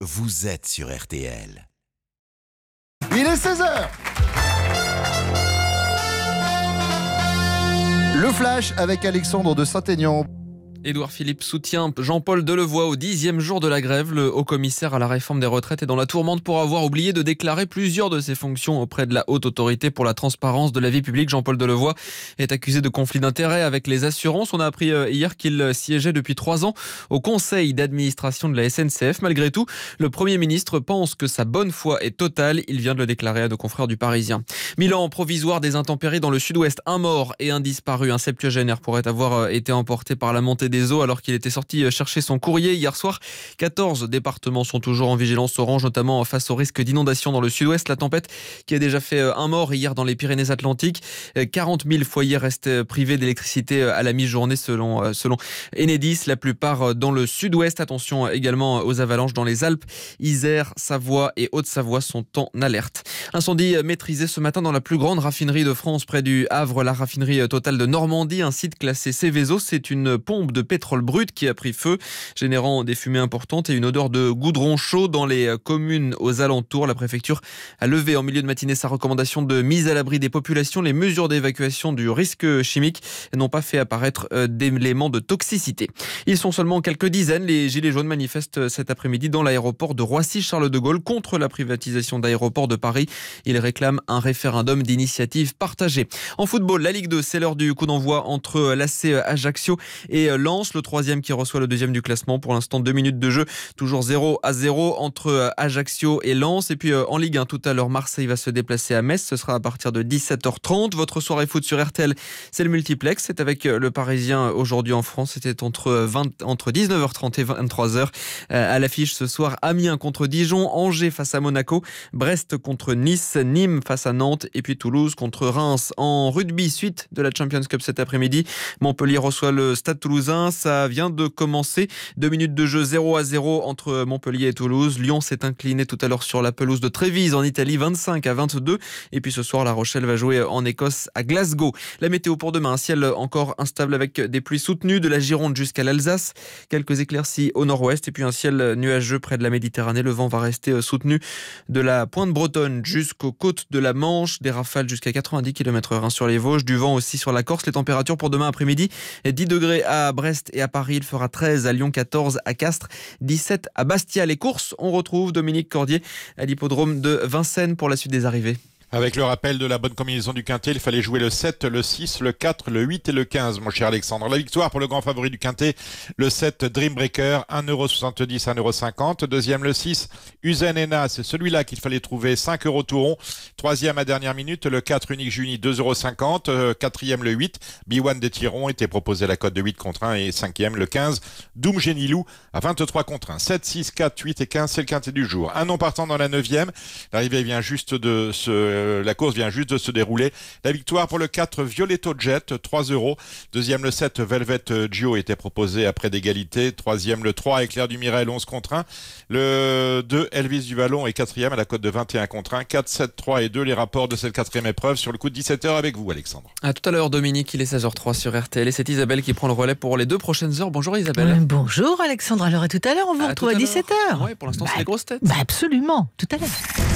vous êtes sur RTL. Il est 16h. Le Flash avec Alexandre de Saint-Aignan. Édouard Philippe soutient Jean-Paul Delevoye au 10e jour de la grève. Le haut-commissaire à la réforme des retraites est dans la tourmente pour avoir oublié de déclarer plusieurs de ses fonctions auprès de la haute autorité pour la transparence de la vie publique. Jean-Paul Delevoye est accusé de conflit d'intérêts avec les assurances. On a appris hier qu'il siégeait depuis 3 ans au conseil d'administration de la SNCF. Malgré tout, le Premier ministre pense que sa bonne foi est totale. Il vient de le déclarer à nos confrères du Parisien. Bilan provisoire des intempéries dans le sud-ouest. Un mort et un disparu. Un septuagénaire pourrait avoir été emporté par la montée des eaux alors qu'il était sorti chercher son courrier hier soir. 14 départements sont toujours en vigilance orange, notamment face au risque d'inondation dans le sud-ouest. La tempête qui a déjà fait un mort hier dans les Pyrénées-Atlantiques. 40 000 foyers restent privés d'électricité à la mi-journée selon Enedis, la plupart dans le sud-ouest. Attention également aux avalanches dans les Alpes. Isère, Savoie et Haute-Savoie sont en alerte. Incendie maîtrisé ce matin dans la plus grande raffinerie de France près du Havre, la raffinerie Total de Normandie, un site classé Céveso. C'est une pompe de pétrole brut qui a pris feu, générant des fumées importantes et une odeur de goudron chaud dans les communes aux alentours. La préfecture a levé en milieu de matinée sa recommandation de mise à l'abri des populations. Les mesures d'évacuation du risque chimique n'ont pas fait apparaître d'éléments de toxicité. Ils sont seulement quelques dizaines. Les Gilets jaunes manifestent cet après-midi dans l'aéroport de Roissy-Charles de Gaulle contre la privatisation d'Aéroports de Paris. Ils réclament un référendum d'initiative partagée. En football, la Ligue 2, c'est l'heure du coup d'envoi entre l'AC Ajaccio et Lens, le troisième qui reçoit le deuxième du classement. Pour l'instant, 2 minutes de jeu, toujours 0-0 entre Ajaccio et Lens. Et puis en Ligue 1, tout à l'heure, Marseille va se déplacer à Metz. Ce sera à partir de 17h30. Votre soirée foot sur RTL, c'est le multiplex. C'est avec le Parisien aujourd'hui en France. C'était entre 19h30 et 23h. À l'affiche ce soir, Amiens contre Dijon, Angers face à Monaco, Brest contre Nice, Nîmes face à Nantes et puis Toulouse contre Reims. En rugby, suite de la Champions Cup cet après-midi, Montpellier reçoit le Stade Toulousain. Ça vient de commencer. 2 minutes de jeu, 0-0 entre Montpellier et Toulouse. Lyon s'est incliné tout à l'heure sur la pelouse de Trévise en Italie, 25-22. Et puis ce soir, La Rochelle va jouer en Écosse à Glasgow. La météo pour demain, un ciel encore instable avec des pluies soutenues de la Gironde jusqu'à l'Alsace. Quelques éclaircies au nord-ouest et puis un ciel nuageux près de la Méditerranée. Le vent va rester soutenu de la pointe bretonne jusqu'aux côtes de la Manche. Des rafales jusqu'à 90 km/h sur les Vosges. Du vent aussi sur la Corse. Les températures pour demain après-midi, 10 degrés à Brest et à Paris. Il fera 13 à Lyon, 14 à Castres, 17 à Bastia. Les courses, on retrouve Dominique Cordier à l'hippodrome de Vincennes pour la suite des arrivées. Avec le rappel de la bonne combinaison du Quintet, il fallait jouer le 7, le 6, le 4, le 8 et le 15, mon cher Alexandre. La victoire pour le grand favori du Quintet, le 7, Dreambreaker, 1,70€, 1,50€. Deuxième, le 6, Uzenena, c'est celui-là qu'il fallait trouver, 5€ tout rond. Troisième à dernière minute, le 4, Unique Juni, 2,50€. Quatrième, le 8, B1 des Tirons, était proposé à la cote de 8 contre 1. Et cinquième, le 15, Doom Genilou, à 23 contre 1. 7, 6, 4, 8 et 15, c'est le Quintet du jour. Un non partant dans la 9e. L'arrivée vient juste de la course vient juste de se dérouler. La victoire pour le 4 Violetto Jet, 3€. Deuxième, le 7 Velvet Gio était proposé après d'égalité. Troisième, le 3 Éclair du Mirel, 11 contre 1. Le 2 Elvis du Vallon est quatrième à la cote de 21 contre 1. 4, 7, 3 et 2 les rapports de cette quatrième épreuve sur le coup de 17h avec vous, Alexandre. À tout à l'heure, Dominique, il est 16h03 sur RTL et c'est Isabelle qui prend le relais pour les 2 prochaines heures. Bonjour Isabelle. Bonjour Alexandre, alors à tout à l'heure, on vous retrouve à 17h. Oui, pour l'instant c'est les grosses têtes. Absolument, tout à l'heure.